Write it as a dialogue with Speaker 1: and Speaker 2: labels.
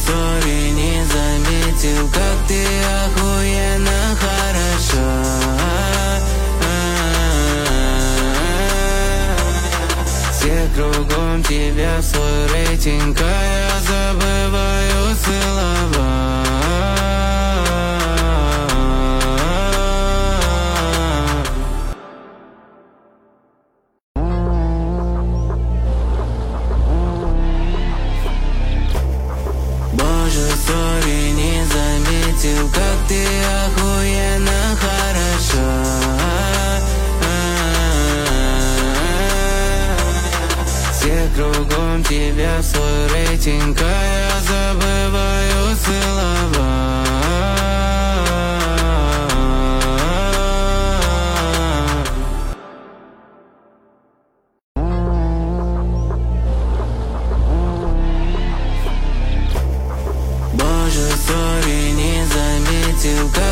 Speaker 1: сори, не заметил, как ты охуенно хороша. Все кругом тебя в свой рейтинг, а я забываю целовать. Боже, сори, не заметил, как ты охуенно хороша. Все кругом тебя в свой рейтинг, а я забываю целовать. Боже, сори, не заметил, как